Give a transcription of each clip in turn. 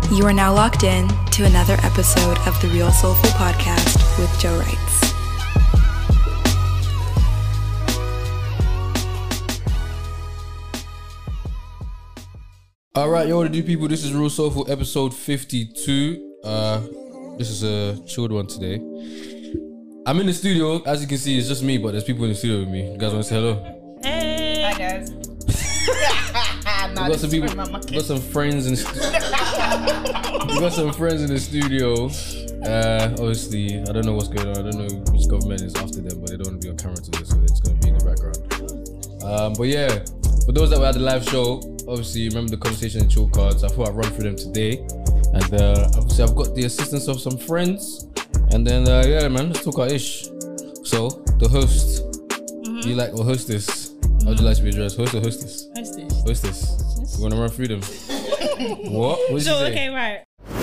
You are now locked in to another episode of the Real Soulful Podcast with Joe Wrights. Alright, yo, what do people? This is Real Soulful episode 52. This is a chilled one today. I'm in the studio. As you can see, it's just me, but there's people in the studio with me. You guys want to say hello? Hey! Hi, guys. We got some people, we got some friends in the we got some friends in the studio. Obviously, I don't know what's going on. I don't know which government is after them, but they don't want to be on camera today, so it's going to be in the background. But yeah, for those that were at the live show, obviously, you remember the conversation in Chill Cards. I thought I'd run through them today. And obviously, I've got the assistance of some friends. And then, yeah, man, let's talk our ish. So, the host. You like, or hostess? How would you like to be addressed? Host or hostess? Hostess. Hostess. You want to run through them? What? What did you say? Okay, right.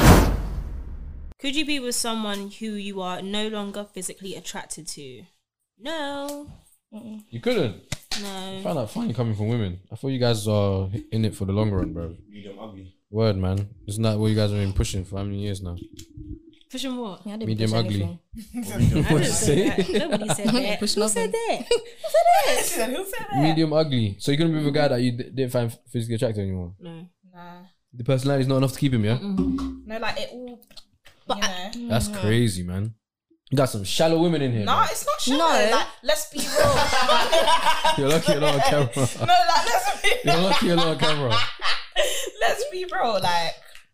Could you be with someone who you are no longer physically attracted to? No. You couldn't? No. I found that funny coming from women. I thought you guys are in it for the long run, bro. Medium ugly. Word, man. Isn't that what you guys have been pushing for how many years now? Pushing what? Yeah, I didn't Medium push ugly. anything. I What didn't did you say? that. Nobody said that. Push Who nothing. said that? Who said that? Medium ugly. So you couldn't be with a guy that you didn't find physically attractive anymore? No. Nah. The personality is not enough to keep him, yeah? No, like it all. But you know. That's crazy, man. You got some shallow women in here. No, man. it's not shallow. No. Like, let's be real. You're lucky you're not on camera. No, like let's be. You're lucky you're not on camera. Let's be real. Like,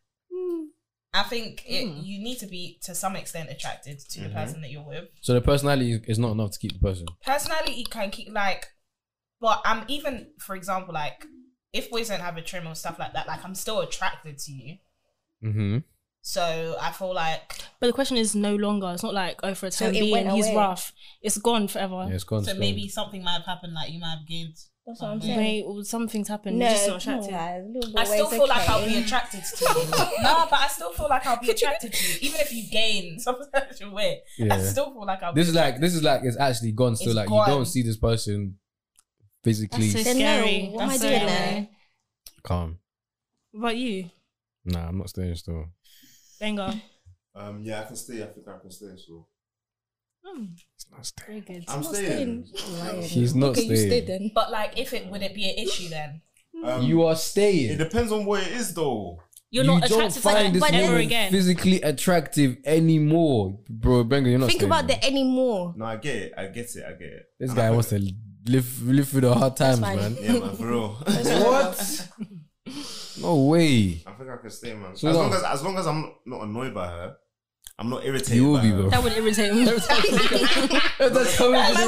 I think you need to be to some extent attracted to the person that you're with. So the personality is not enough to keep the person. Personality can keep like, but I'm even, for example, like if boys don't have a trim or stuff like that, like I'm still attracted to you. Mm-hmm. So I feel like. But the question is no longer. It's not like, oh, for a So time it being, went he's away. rough. It's gone forever. Yeah, it's gone. So it's maybe gone. something might have happened, like you might have gained. That's what I'm something. saying. Wait, or something's happened. No, You're just not attracted. I still feel like I'll be attracted to you. No, but I still feel like I'll be attracted to you, even if you gain some special way. I Yeah. still feel like I'll be. This is like it's actually gone. Still, It's like gone. you don't see this person physically. That's so Then no, scary. what am I That's doing so there? scary. Calm. What about you? Nah, I'm not staying still. Benga. Yeah, I can stay. I think I can stay. So It's not staying. Very good. I'm staying. He's not Okay, you staying. stay then. But like, would it be an issue then? You are It staying. depends on what it is, though. You're you not don't attracted to find him this ever woman again. physically attractive anymore, bro. Benga, you're not. Think staying, about man. the anymore. No, I get it. I get it. This And guy I wants to live through the hard times, fine. man. Yeah, man, for real. What? No way. I think I can stay, man. So as long- long as I'm not annoyed by her, I'm not irritated. You will by be, her. bro. That would irritate me. That's coming to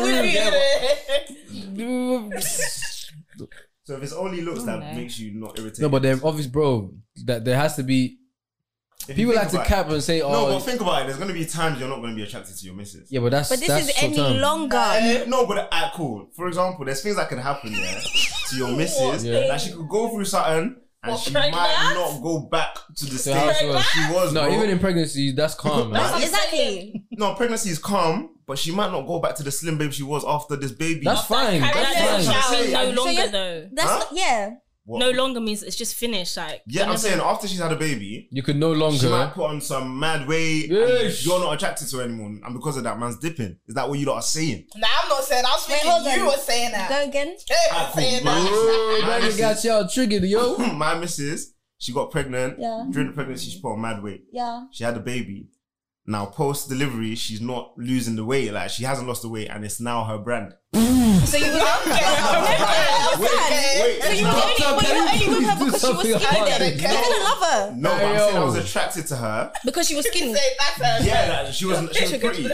the room. So if it's only looks that makes you not irritated. No, but then obviously, bro, that there has to be. If you People think like to about cap and say, it- "Oh, No, but think about it. There's gonna be times you're not gonna be attracted to your missus. yeah, but that's But this that's is short any term. longer. No, but cool. For example, there's things that can happen, yeah, to your missus. Yeah. That she could go through something and she pregnant? might not go back to the stage how she was. she was. No, bro. even in pregnancy, that's calm, man. That's- Exactly. No, pregnancy is calm, but she might not go back to the slim babe she was after this baby. That's fine. That That's doesn't fine. mean no So longer you're- though. That's Huh? not, yeah. What? No longer means it's just finished. Like Yeah, I'm saying after she's had a baby, You could no she might longer. put on some mad weight. Yes. And you're not attracted to her anymore, and because of that, man's dipping. Is that what you lot are saying? Nah, I'm not saying. I was Wait, thinking hold on. you were saying that. Go again. You were saying Cool, that. Oh, My man, you got missus- y'all triggered, yo. My missus, she got pregnant. Yeah. During the pregnancy, she put on mad weight. Yeah. She had a baby. Now, post delivery, she's not losing the weight. Like, she hasn't lost the weight, and it's now her brand. So you were Wait, So you were only with her because she was skinny then. You didn't love her No, but Hey, I'm saying I yo. was attracted to her. because she was skinny. That's Yeah, like, she was pretty.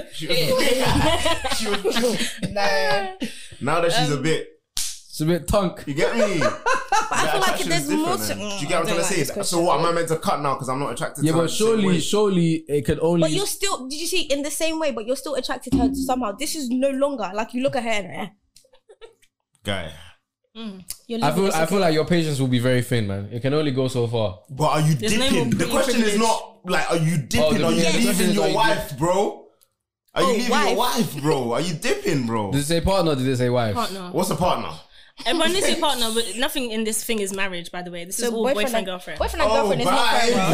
She was No. Now that she's a bit, It's a bit tunk. you get me? I feel like there's more to. Do you get what I'm trying to say? So what am I meant to cut now because I'm not attracted Yeah, to her? but the same way? surely it could only. But you're still. Did you see in the same way? But you're still attracted to her somehow. This is no longer like you look at her and Guy. you're I living feel this, I okay? feel like your patience will be very thin, man. It can only go so far. But are you There's no dipping? more The pretty question is privilege. not like, are you dipping? the Are you question leaving is, are your you wife, bro? Are you Oh, leaving wife. your wife, bro? Are you dipping, bro? Did it say partner or did it say wife? Partner. What's a partner? Everyone is your partner, but nothing in this thing is marriage, by the way. This is all boyfriend, girlfriend. Boyfriend and girlfriend is not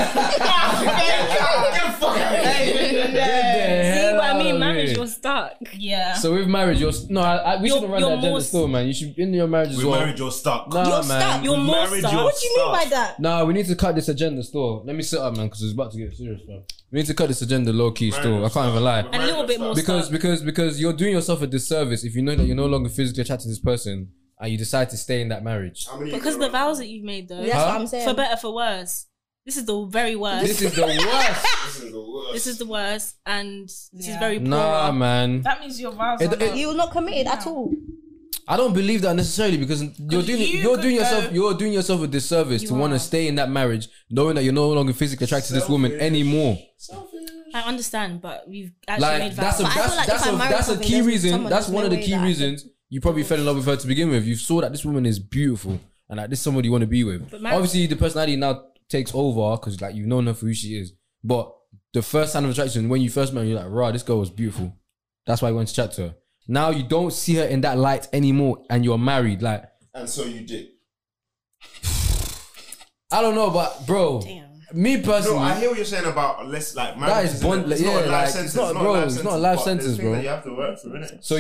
See what I mean? Marriage, you're stuck. Yeah. So with marriage, we shouldn't run that agenda still, man. You should, in your marriage as With well. marriage, you're stuck. Nah, You're man. stuck. You're more marriage, stuck. you're What do you mean by that? Nah, we need to cut this agenda still. Let me sit up, man, because it's about to get serious, man. We need to cut this agenda low key still. I can't even lie. A little bit more Because stuck. you're doing yourself a disservice if you know that you're no longer physically attracted to this person and you decide to stay in that marriage. Because of the vows that you've made, though. That's what I'm saying. For better, for worse. This is the very worst. This is the worst. This is the worst, and this is very poor. Nah, man. That means your vows are not. You're not committed at all. I don't believe that necessarily because you're doing yourself a disservice to want to stay in that marriage knowing that you're no longer physically attracted to this woman anymore. I understand, but we've actually made Like vows. that's a key reason. That's one of the key reasons you probably fell in love with her to begin with. You saw that this woman is beautiful and that this is somebody you want to be with. Obviously, the personality now takes over because like you've known her for who she is. But the first sign of attraction when you first met her, you're like, "Rah, this girl was beautiful." That's why you went to chat to her. Now you don't see her in that light anymore, and you're married. Like, And so you did. I don't know, but bro, me personally, No, I hear what you're saying about less like marriage. that is bond. It's yeah, not a life like sentence. it's not, bro. It's not a life sentence, bro. You have to work for it. So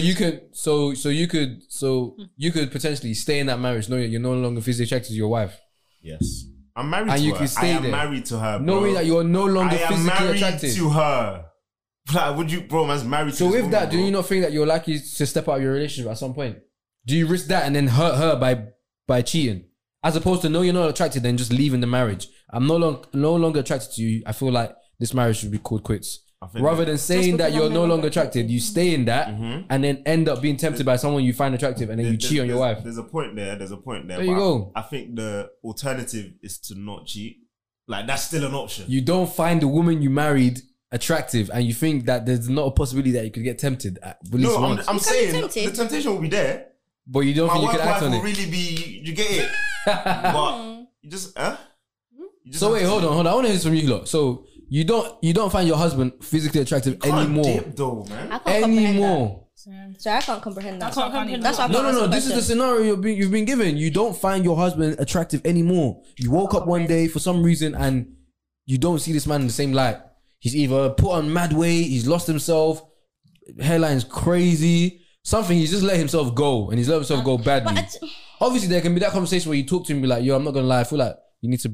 you could potentially stay in that marriage knowing you're no longer physically attracted to your wife, Yes, I'm married and to you her. can stay I am there, married to her, bro. knowing that you're no longer I am physically married attracted. to her. Like, would you, bro? Man's married. So to this with that, woman, do bro. you not think that you're likely to step out of your relationship at some point? Do you risk that and then hurt her by cheating, as opposed to no, you're not attracted, then just leaving the marriage? I'm no longer attracted to you. I feel like this marriage should be called quits. Rather than saying that you're no longer attracted, you stay in that and then end up being tempted by someone you find attractive and then you cheat on your wife. There's a point there. There you go. I think the alternative is to not cheat. Like, that's still an option. You don't find the woman you married attractive and you think that there's not a possibility that you could get tempted at least No, once. I'm saying tempted. the temptation will be there. But you don't My think you work could life act on will it. really be. You get it. But you just, You just So have wait, to- hold on. I want to hear this from you lot. So you don't find your husband physically attractive Can't anymore. dip though, man. I can't comprehend Anymore. that. So I can't comprehend that. That's what I can't even. That's what I No, can't answer This is the question. scenario you've been given. You don't find your husband attractive anymore. You woke up one day for some reason and you don't see this man in the same light. He's either put on mad weight, he's lost himself, hairline's crazy, something. He's just let himself go and he's let himself go badly. Obviously, there can be that conversation where you talk to him and be like, "Yo, I'm not gonna lie. I feel like you need to,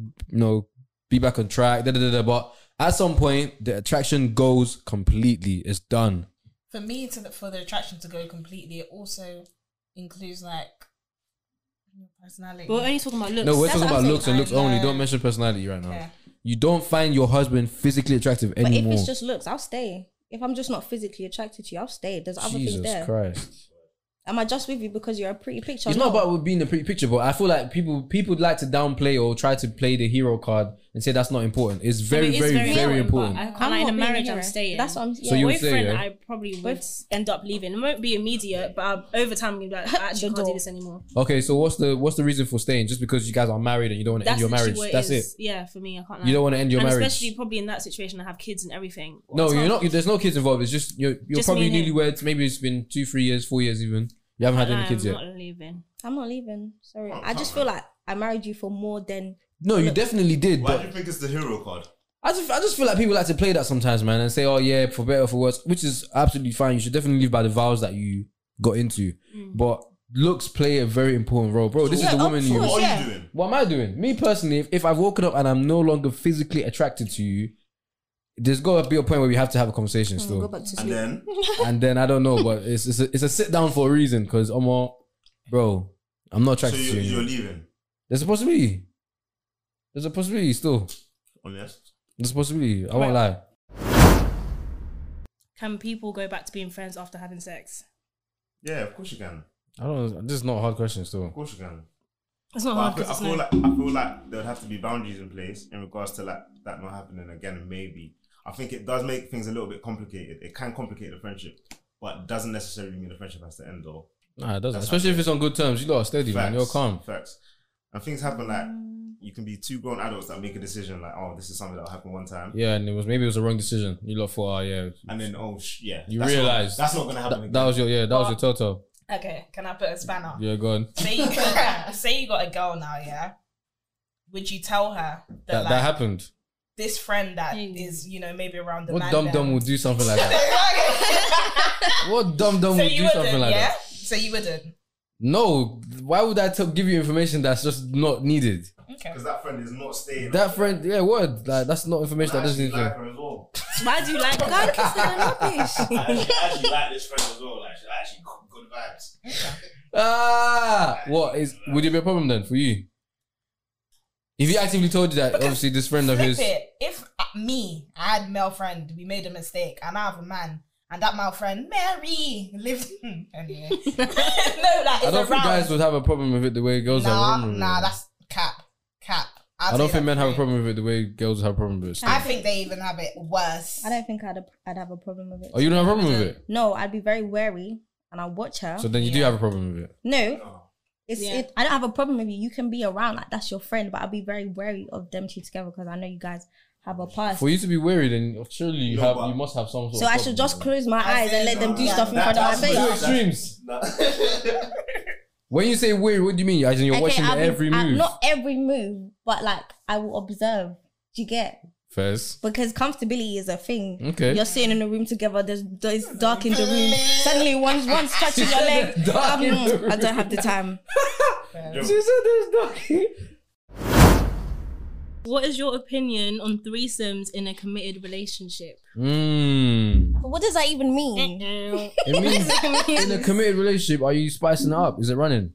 be back on track." But at some point, the attraction goes completely. It's done. For me, for the attraction to go completely, it also includes like your personality. We're only talking about looks. No, we're That's talking what about I'm looks saying. and looks only. Don't mention personality right now. Yeah. You don't find your husband physically attractive But if anymore. it's just looks, I'll stay. If I'm just not physically attracted to you, I'll stay. There's other things Jesus there. Christ. Am I just with you because you're a pretty picture? It's not about being a pretty picture, but I feel like people like to downplay or try to play the hero card and say that's not important. It's very, It is very, very important. But I can't I'm lie, in not a being a marriage, I'm hero. staying. That's what I'm. So you would say, boyfriend, yeah? I probably would end up leaving. It won't be immediate, but over time, I'm gonna be like, I actually The can't do door. this anymore. Okay, so what's the reason for staying? Just because you guys are married and you don't want to end your literally marriage? what That's it. is. Yeah, for me, I can't lie. You don't want to end your and marriage. especially probably in that situation, I have kids and everything. No, It's you're not. There's no kids involved. It's just you're Just probably me and him. newlyweds. Maybe it's been 2, 3 years, 4 years even. You haven't had any kids I'm yet. not leaving. I'm not leaving. Sorry. I just feel like I married you for more than. No, you definitely did. Why But do you think it's the hero card? I just feel like people like to play that sometimes, man, and say, "Oh yeah, for better or for worse," which is absolutely fine. You should definitely live by the vows that you got into. But looks play a very important role, bro. This is the woman you. course. What are Yeah. you doing? What am I doing? Me personally, if I've woken up and I'm no longer physically attracted to you, there's got to be a point where we have to have a conversation Go still. back to And sleep. then And then I don't know, but it's a sit down for a reason because bro, I'm not so attracted to you. you're anymore. leaving. There's a possibility. There's a possibility still. Honest. There's a possibility. I won't lie. Can people go back to being friends after having sex? Yeah, of course you can. I don't. This is not a hard question still. Of course you can. It's not But hard I because feel, it's I no. feel like there would have to be boundaries in place in regards to like that not happening again. Maybe I think it does make things a little bit complicated. It can complicate the friendship, but doesn't necessarily mean the friendship has to end. Or Nah, it doesn't. That's Especially how- if it's on good terms. You lot are steady, man. You're calm. Facts. And things happen like you can be two grown adults that make a decision like, oh, this is something that will happen one time, Yeah, and maybe it was a wrong decision. You lot thought, oh yeah, and then yeah, you that's realised that's not gonna happen again. that was your telltale. Okay, can I put a spanner? Yeah, go on. Say you got a girl now, yeah? Would you tell her That happened. this friend that is, you know, maybe around the What man dumb them- would do something like that? What dumb So would you do wouldn't, something like yeah? that? So you wouldn't. No, why would I give you information that's just not needed? Okay. Because that friend is not staying. That friend, yeah, what? Like, that's not information that doesn't need like to. her as well. Why do you like God, that? kiss her, rubbish. I actually like this friend as well. Like, she's actually good vibes. Would it be a problem then for you? If he actively told you that, obviously this friend of Flip his. it. If I had a male friend, we made a mistake, and I have a man, and that male friend, Mary, lived anyway. No, like it's I don't think around. guys would have a problem with it the way girls have a problem with it. Nah, that's cap. I don't think men have a problem with it the way girls have a problem with it. I think they even have it worse. I don't think I'd have a problem with it. Oh, you don't have a problem with it? No, I'd be very wary and I'll watch her. So then you do have a problem with it? No. Yeah. I don't have a problem with you. You can be around, like that's your friend, but I'll be very wary of them two together because I know you guys have a past. For you to be worried, then surely you must have some sort So of I should problem just with close my eyes and let them do yeah, stuff in front of my it. Two face. extremes. Nah. When you say weird, what do you mean? As in you're watching every move? Not every move, but like I will observe. Do you get? First. Because comfortability is a thing. Okay. You're sitting in a room together, there's dark in the room. Suddenly one's touching your leg. Dark in the room. I don't have the time. She said there's dark. What is your opinion on threesomes in a committed relationship? But what does that even mean? It means in a committed relationship, are you spicing it up? Is it running?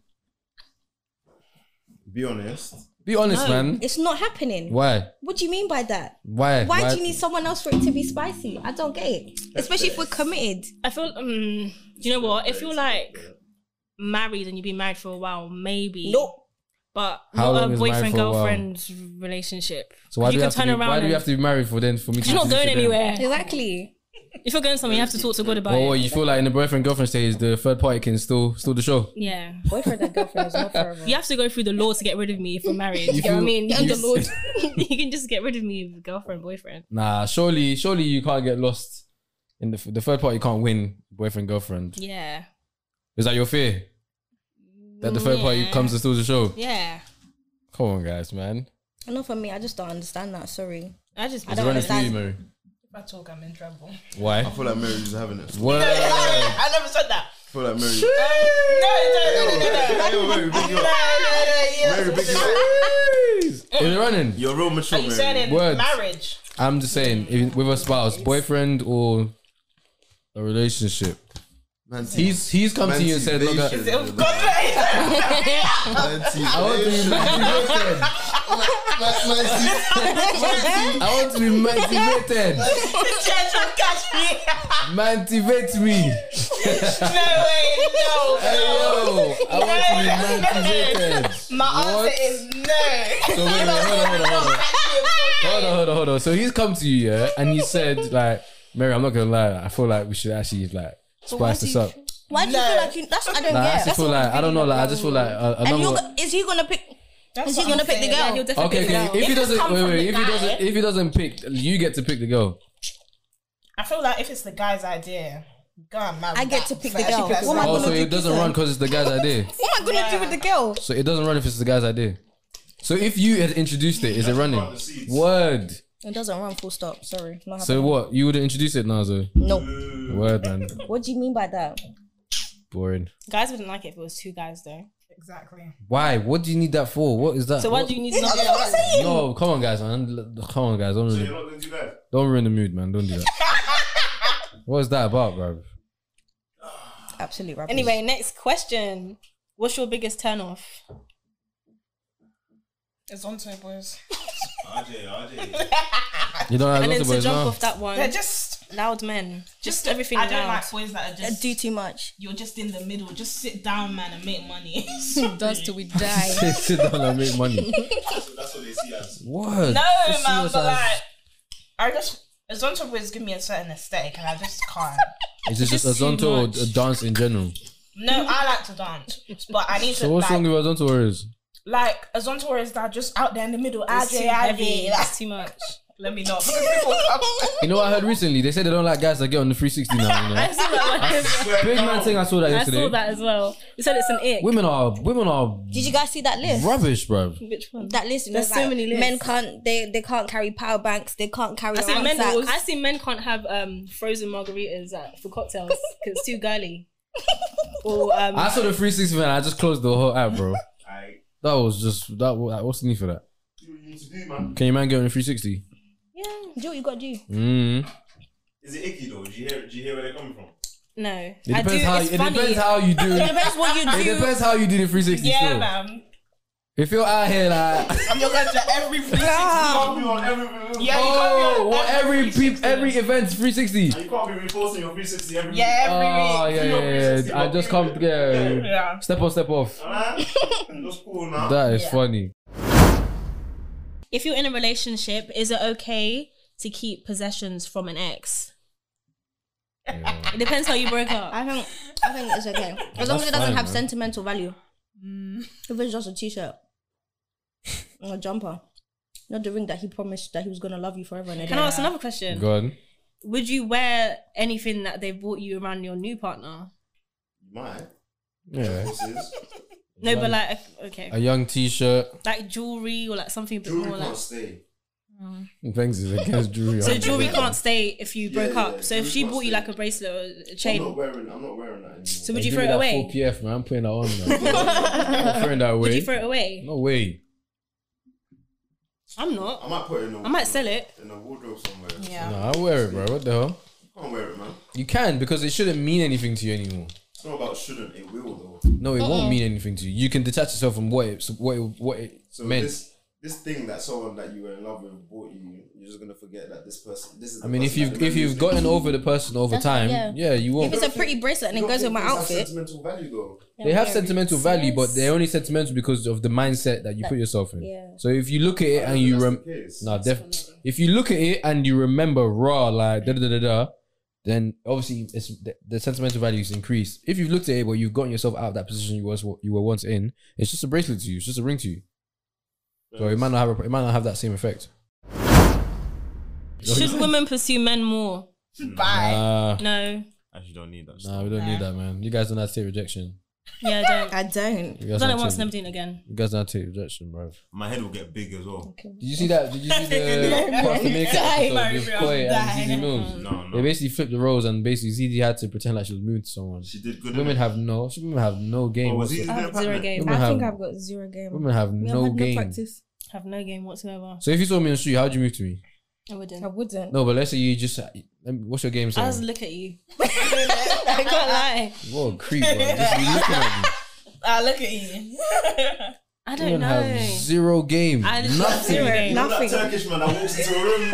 Be honest. Be honest, man. It's not happening. Why? What do you mean by that? Why? Why do you need someone else for it to be spicy? I don't get it. Especially if we're committed. I feel, do you know what? If you're like married and you've been married for a while, maybe. Nope. But How not long a is married boyfriend for a while? girlfriend relationship. So why do you you can have to turn be, around? why do you and- have to be married for then for me to You're not introduce going you to them? anywhere. Exactly. If you're going somewhere, you have to talk to God about Oh, it. you feel like in the boyfriend girlfriend stage, the third party can still the show. Yeah. Boyfriend and girlfriend is not forever. You have to go through the law to get rid of me if we're married. You You get what I feel- mean? you- Under law. You can just get rid of me with girlfriend, boyfriend. Nah, surely you can't get lost in the third party. Can't win boyfriend girlfriend. Yeah. Is that your fear? That the third party Yeah. comes and steals the show? Yeah. Come on, guys, man. Not for me. I just don't understand that. Sorry. I just. It's don't running through you, understand. Mary. If I talk, I'm in trouble. Why? I feel like Mary is having it. What? I never said that. I feel like Mary. No. Mary, big you up. Mary, big you up. Is it running? You're real mature, Are you saying Mary. in Words. marriage? I'm just saying, with a spouse, boyfriend or a relationship. He's come to you and said, look, Is it God? I want to be motivated. I want to be motivated. Motivate me. No way, no. Hey, yo, I want to be motivated. My What? answer is no. So wait, hold on. So he's come to you, yeah, and he said, like, Mary, I'm not gonna lie, I feel like we should actually like spice this up. Why do you feel like you? That's what I don't Like, I get. actually feel like I don't know, like I just feel like And is he gonna pick? Is he gonna pick the girl? Yeah, he'll definitely okay. pick it out. If he If it's doesn't, come from the guy- if he doesn't pick, you get to pick the girl. I feel like if it's the guy's idea, go and marry. I get that to pick the first. girl. Because What am I Oh, gonna so do? it doesn't run because it's the guy's idea. What am I gonna do with the girl? So it doesn't run if it's the guy's idea. So if you had introduced it, is it running? run the seeds. Word. It doesn't run. Full stop. Sorry. Not So happening. what? You would introduce it now, so No. word, man. What do you mean by that? Boring. Guys wouldn't like it if it was two guys though. Exactly. Why? What do you need that for? What is that? So why What- do you need to not That's what I'm saying. No, come on, guys, man. Come on, guys. So you're not going to do that? Don't ruin the mood, man. Don't do that. What is that about, bro? Absolute rubbish. Anyway, next question. What's your biggest turn off? It's on to it, boys. RJ. You don't have And then lots to of boys jump now. off that one, They're just loud men. Just everything I don't loud. like boys that are just do too much. you're just in the middle. Just sit down, man, and make money. Does till we die. Sit down and make money. That's what they see as. What? No, Just see man, us but as- like, I just as long as boys give me a certain aesthetic, and I just can't. Is it just just a zonto too or much. a dance in general? No, I like to dance, but I need So to what's wrong like, with a zonto is? like a zonto is that just out there in the middle. It's too RJ, heavy. like, It's too much. Let me know. People come. You know what I heard recently? They said they don't like guys that get on the 360 now. You know? I saw that one. Big man thing. I saw that I yesterday. saw that as well. You said it's an ick. Women are Did you guys see that list? rubbish, bro. Which one? That list. There's so many lists. Men can't. They can't carry power banks. They can't carry. I see rucksacks. men can't have frozen margaritas for cocktails because it's too girly. Or I saw the 360 man. I just closed the whole app, bro. Aight. That was just that. What's the need for that? Do what you need to do, man. Can your man get on the 360? Do what you got to do. Is it icky though? Do you hear where they're coming from? no. It depends how. It's It funny. depends how you do. It depends what you It do. depends how you do the 360. Yeah, still. man. If you're out here like, I'm not going to every 360. Can't be on everything. Yeah, you oh, can't be on every event 360. And you can't be reposting your 360 every Yeah, every Oh week. yeah, yeah, yeah. I just come. Yeah. Step on, step off. Alright? That's cool now. That is funny. If you're in a relationship, is it okay to keep possessions from an ex? It depends how you broke up. I think it's okay as long as it That's doesn't fine, have man. sentimental value. If it's just a t-shirt and a jumper, not the ring that he promised that he was gonna love you forever and a Can day. I ask another question? Go on. Would you wear anything that they bought you around your new partner? You might. Yeah. Horses. No, but like, okay. A young T-shirt. Like jewelry or like something a bit Jewelry more can't like... stay. Thanks is against jewelry. So jewelry can't stay if you broke Yeah, up. yeah, So if jewelry she can't bought you stay. like a bracelet or a I'm chain, not wearing that anymore. so would Hey, you give throw me it that away? 4PF, man. I'm putting that on, man. I'm throwing that away. Would you throw it away? No way. I'm not. I might put it in a I might sell it. in a wardrobe somewhere. Yeah. No, I'll wear it, bro. What the hell? I can't wear it, man. You can, because it shouldn't mean anything to you anymore. It's not about shouldn't, it will though. No, it won't mean anything to you. You can detach yourself from what it So meant. this thing that someone that you were in love with bought you, you're just gonna forget that this person. This is. I mean, if you've gotten over the person over time, yeah, you won't. If it's a pretty bracelet and it goes with my outfit, Sentimental value though. They have sentimental value, but they're only sentimental because of the mindset that you put yourself in. yeah. So if you look at it and you if you look at it and you remember raw like then obviously it's the sentimental value is increased. If you've looked at it but you've gotten yourself out of that position you were once in, it's just a bracelet to you. It's just a ring to you. So it might not have that same effect. Should women pursue men more? Bye. No. Actually, don't need that. Nah, we don't need that, man. You guys don't have to take rejection. Yeah, I don't. I don't. You guys I've done it don't once, take- never doing it again. You guys don't have to take rejection, bro. My head will get big as well. Did you see that? Did you see the Pastor Maker episode with Koi and Zizi Mills? No. They basically flipped the roles and basically Zizi had to pretend like she was moving to someone. She did good. Women innit? have no game. Oh, was he whatsoever. doing a Zero pattern? game. Women I think have- I've got zero game. Women have We no had game. practice. Have no game whatsoever. So if you saw me on the street, how'd you move to me? I wouldn't. I wouldn't. No, but let's say you just. What's your game I just saying? look at you. I can't lie. What a creep, bro. Just be looking at me. Look at you. I don't Women know. have zero game. I literally have Nothing. zero game. You know that Nothing. Turkish man that walks into a room.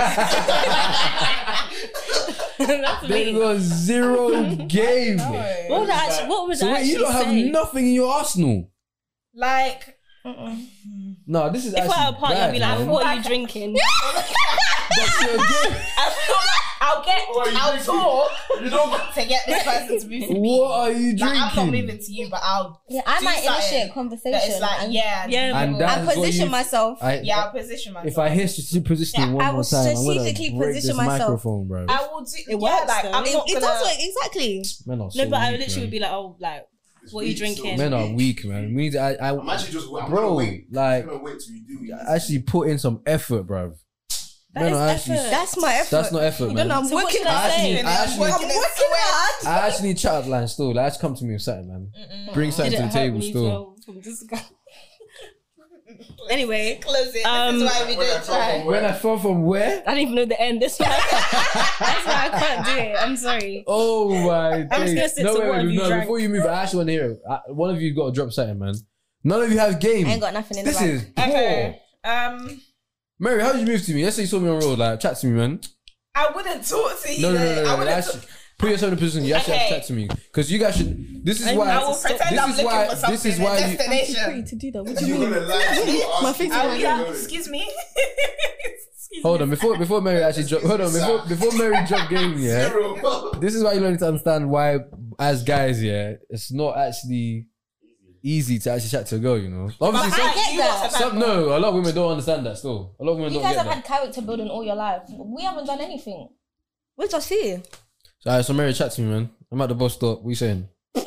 That's They me. got zero game. What would I actually, what would So I wait, you actually don't have say? nothing in your arsenal. Like, No, this is If we're actually at a party, I'll be like, bad, man. what are you drinking? That's your game. I'll talk You don't. to get this person to move to me. What are you Like, I'm not drinking? moving to you, but I'll. Yeah, I do might something initiate conversation. that it's like, and, yeah, Yeah, And but- that and is what position you- myself. I'll position myself. If I hear strategic positioning one I more will time, I'm gonna strategically break position this myself. microphone, bro. I will do. It works, like, though. I'm It, not it gonna. does work, exactly. Men are so No, but I weak, literally man. would be like, oh, like, what are you drinking? Men are weak, man. We need to, I'm actually just. I'm bro, gonna wait. like, I'm gonna wait till you do. actually put in some effort, bro. That Men is are actually. effort. That's my effort. That's not effort, You man. know, I'm So what working should I hard. say? I'm working hard. I actually need chat line still. Like, just come to me with something, man. Bring something to Didn't the hurt table when you still. fell from this guy. Anyway, Close it. This Um, is why we don't try. When I fell from where? I don't even know the end. That's why I can't do it. I'm sorry. Oh my I'm just days. gonna sit No, to wait, what have you no, drank. before you move, I actually want to hear it. One of you got to drop something, man. None of you have game. I ain't got nothing in the This bag. is poor. Okay. Mary, how did you move to me? Let's say you saw me on road, like, chat to me, man. I wouldn't talk to you. No. I wouldn't Actually, put yourself in a position. You actually have to chat to me. Because you guys should. This is I why. I will pretend I'm looking for something. This is why a you. destination. to do that. What do You're you mean? gonna lie to me. My face I'll is be like, like, excuse me. Excuse Hold me. on, before Mary actually drop. Hold on, before Mary drop game, yeah. Zero. This is why you learn to understand why, as guys, yeah, it's not actually easy to actually chat to a girl, you know. Obviously, I get that. no, a lot of women don't understand that still. A lot of women You don't guys get have that. had character building all your life. We haven't done anything. We're just here. So Mary, chat to me, man. I'm at the bus stop. What you saying?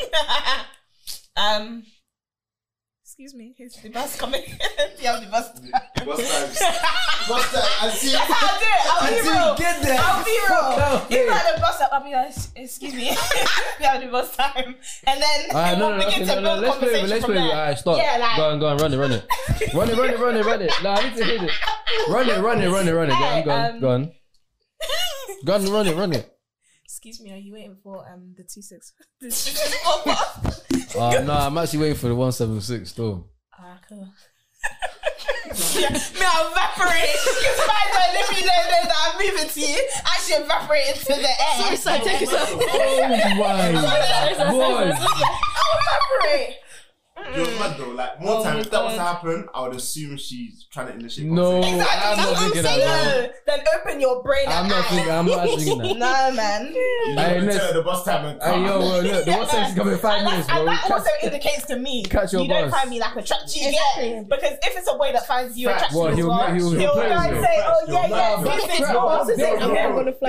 Excuse me, is the bus coming? Do you have the bus? Bus time. Bus time. I see. I'll be real. Get there. I'll be real. out You here. got the bus up. I'll be like, excuse me. We have the bus time, and then Alright, we'll no, begin to build let's play it. conversation Let's from play it. there. Alright, stop. Yeah, like, Go on, run it. Run it. Nah, I need to hit it. Run it. Go on. Run it. excuse me, are you waiting for the 26? The 264 bus? No, I'm actually waiting for the 176 still. Ah, cool. Yeah, me, I'll evaporate. Because if I don't let me know that I'm moving to you, I should evaporate into the air. Sorry, take it off. Oh my god. I'll evaporate. You're mad though. Like more time, if that was to happen, I would assume she's trying to initiate. No, conversation. I'm not thinking that. No, then open your brain. I'm not actually thinking that. No, man. You Hey, don't let's- tell her the bus time and Hey, come. yo, well, look, the 176 is coming in 5 minutes, bro. And that also Catch- indicates to me catch your you don't bus. find me like attractive. You get? Because if it's a boy that finds you Facts. attractive, Well, as he'll well, play he'll with go and you. say, "Oh yeah, Nah, yeah, but- this is Crap, boss, this is I'm him." gonna fly.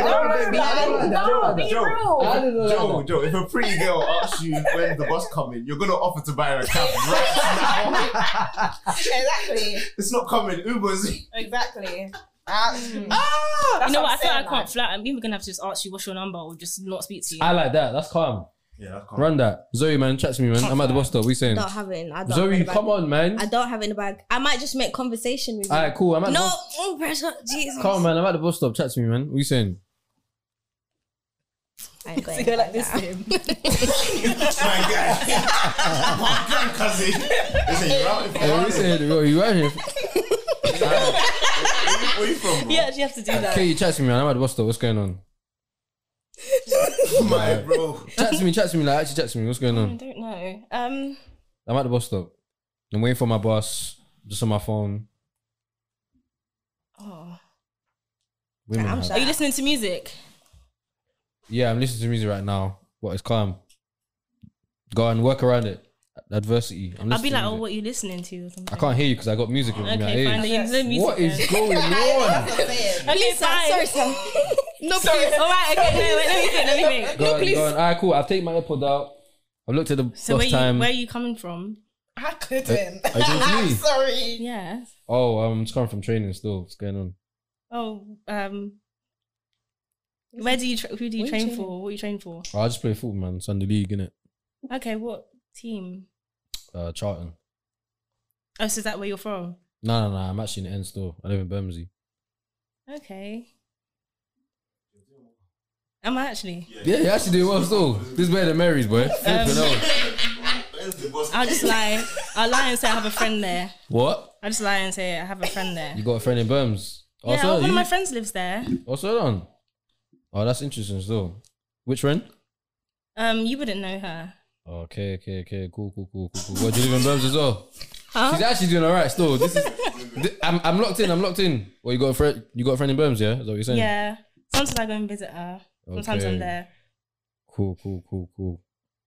No, be real. Joe, if a pretty girl asks you when the bus coming, you're gonna offer to buy her a cab right now. Exactly. It's not coming. Uber's. Exactly. You know what? I feel like I can't like. flat. I'm even gonna have to just ask you what's your number or just not speak to you. I like that. That's calm. Yeah, that's calm. Run that. Zoe, man, chat to me, man. I'm at the bus stop. What you saying? I don't have it in. I don't have it in Zoe, the bag. come on, man. I don't have it in the bag. I might just make conversation with you. Alright, cool. I'm at the No, bus. oh, pressure. Jesus. Come on, man. I'm at the bus stop. Chat to me, man. What you saying? I ain't going To go like this to him. My guy. My grandcousin. Listen, you're out. Hey, what you saying? Bro, you out here? Where you from, bro? You actually have to do that. Okay, you chat to me, man. I'm at the bus stop. What's going on? My bro. Chat to me. Like, actually chat to me. What's going I on? don't know. I'm at the bus stop. I'm waiting for my bus. Just on my phone. Oh. Women I'm have- shy. Are you listening to music? Yeah, I'm listening to music right now. But it's calm. Go and work around it. Adversity. I'm I'll be listening like, to oh, music. what are you listening to or something? I can't hear you because I got music in my Okay, ears. fine. Then you listen to music. What is then. going on? Okay, fine. Sorry, Sam. No, please. All right, okay, no, wait, let me think. Go on. Alright, cool. I'll take my AirPod out. I've looked at the So bus time. where are you coming from? I couldn't. Are you talking to I'm me? sorry. Yeah. Oh, I'm just coming from training still. What's going on? Oh, who do you train for? What are you training for? Oh, I just play football, man. Sunday league, innit? Okay, what team? Charlton. Oh, so is that where you're from? No. I'm actually in the end still. I live in Bermondsey. Okay. Am I actually? Yeah, you actually doing well still. This is better than Mary's, boy. Flipping out. I'll just lie. I'll lie and say I have a friend there. What? I'll just lie and say I have a friend there. You got a friend in Berms? Yeah, Also, one of my friends lives there. Also on. Oh, that's interesting still. Which friend? You wouldn't know her. Okay. Cool. What, do you live in Berms as well? Huh? She's actually doing alright still. This is I'm locked in. Well, you got a friend in Berms, yeah? Is that what you're saying? Yeah. Sometimes I go and visit her. Sometimes Okay. I'm there. Cool.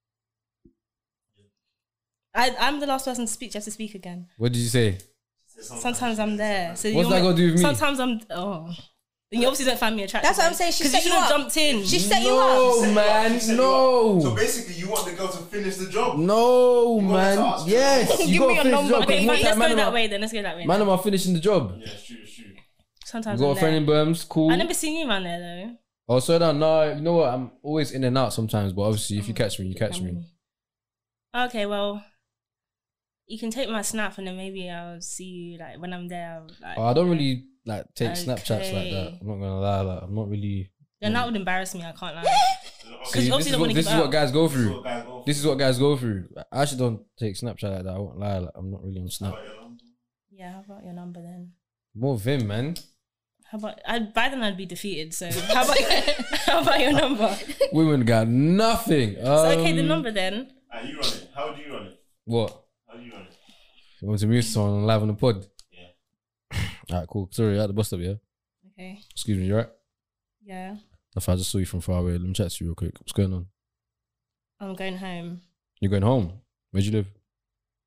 I'm the last person to speak. You have to speak again. What did you say? Sometimes I'm there. So What's that got to do with me? Sometimes I'm. Oh, you obviously don't find me attractive. That's what I'm saying. She Because set you you should have up. jumped in. She set you No, up. man. So No. basically, you want the girl to finish the job. No, wanted to man. ask her. Yes. Give You me got to your finish the number. job. Okay, More fine, let's time, go man, that am I- way then. Let's go that way. Man, then. am I finishing the job? Yeah, it's true. Sometimes You got I'm a friend there. in Berms? Cool. I never seen you man there though. Oh, so down. No, you know what? I'm always in and out sometimes, but obviously, if you catch me, you catch me. Okay, well, you can take my snap and then maybe I'll see you like when I'm there. Like, Oh, I don't really like take Snapchats like Okay. that. I'm not gonna lie. Like, I'm not really. then that would embarrass me. I can't lie. See, you obviously don't wanna give this it is what up. guys go through. What guys go This is what guys go through. I actually don't take Snapchat like that. I won't lie. Like, I'm not really on Snap. Yeah, how about your number then? More Vim, man. How about by then I'd be defeated. So how about how about your number? Women got nothing. So okay, the number then. You run it. How do you run it? What? How do you run it? You want to mute someone live on the pod? Yeah. Alright, cool. Sorry, at the bus stop, yeah? Okay. Excuse me, you alright? Yeah. If I just saw you from far away, let me chat to you real quick. What's going on? I'm going home. You're going home? Where'd you live?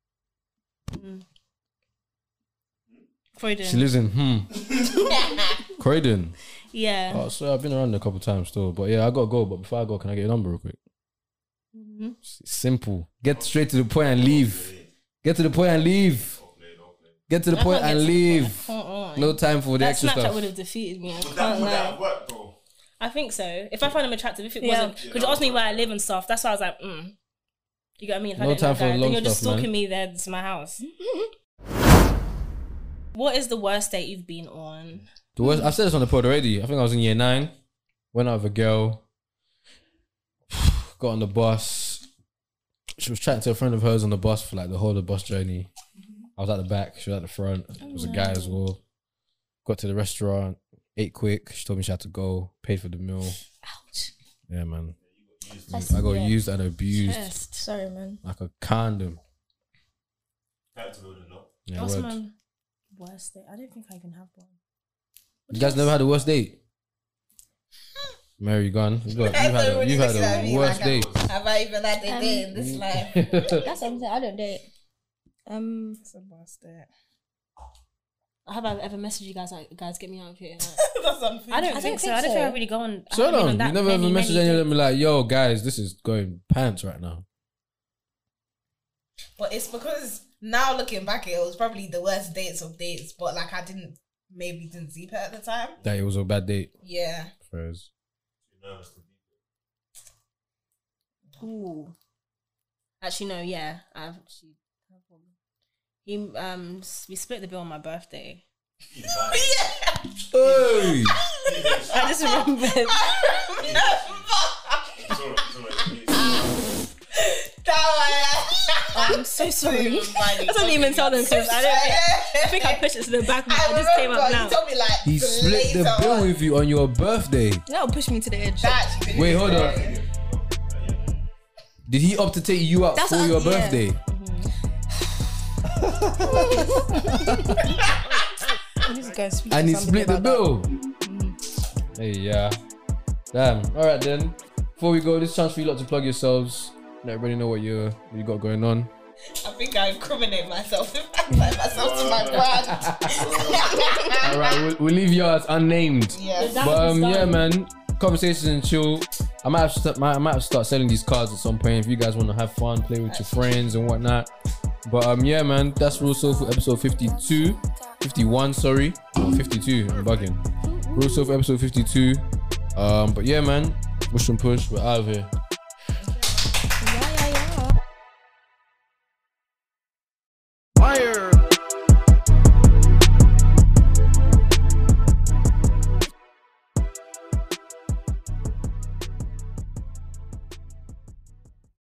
Croydon. She lives in Croydon. Yeah. Oh, so I've been around there a couple of times still. But yeah, I gotta go. But before I go, can I get your number real quick? It's simple. Get straight to the point and leave. Get to the point and leave. Get to the point and leave. No time for the extra Snapchat stuff. would have defeated me. I Would can't that lie. work, though? I think so. If I find him attractive, if it wasn't, because you asked me where I live and stuff, that's why I was like, You get what I mean? If I No didn't time know for that, long then you're just stuff, man. stalking me there to my house. What is the worst date you've been on? The worst, I've said this on the pod already. I think I was in year 9. Went out with a girl. Got on the bus. She was chatting to a friend of hers on the bus for like the whole of the bus journey. I was at the back. She was at the front. There was a guy as well. Got to the restaurant. Ate quick. She told me she had to go. Paid for the meal. Ouch. Yeah, man. I got used and abused Chest. Sorry, man. like a condom. Yeah, What's word. my worst date? I don't think I even have one. You guys never had the worst date? Mary gone. You've had a worst date. Have I even had a day in this life? That's something I don't date. It's a worst date. Have I ever messaged you guys like, guys, get me out of here? That's something. I don't think so. I don't think I really go on. I So haven't been long. on You that never ever many messaged any of dates. them be like, yo, guys, this is going pants right now. But it's because now looking back, it was probably the worst dates of dates. But like I didn't see it at the time. That it was a bad date. Yeah. First. Ooh. Actually, no. Yeah, I've actually. He we split the bill on my birthday. Hey! I just remembered. I'm so sorry. I don't even tell them because I think I pushed it to the back. But I just came up now. You told me like He split the bill on. with you on your birthday. That'll push me to the edge. Wait, hold on. Did he opt to take you out That's for what- your yeah. birthday? And he split the bill. Hey, yeah. Damn. All right then. Before we go, this chance for you lot to plug yourselves. Let everybody know what you got going on. I think I incriminate myself if I apply myself to my brand. All right, we'll leave yours unnamed. Yes. But yeah, man, conversations and chill. I might have to start selling these cards at some point if you guys want to have fun, play with your friends and whatnot. But yeah, man, that's Real Soulful episode 51, sorry. No, 52, I'm bugging. Real Soulful episode 52. But yeah, man, push and push, we're out of here.